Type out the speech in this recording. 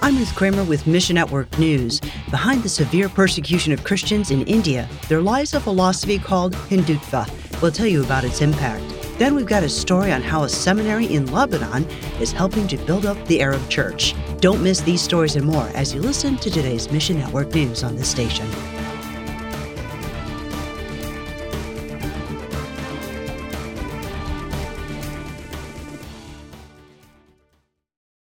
I'm Ruth Kramer with Mission Network News. Behind the severe persecution of Christians in India, there lies a philosophy called Hindutva. We'll tell you about its impact. Then we've got a story on how a seminary in Lebanon is helping to build up the Arab church. Don't miss these stories and more as you listen to today's Mission Network News on this station.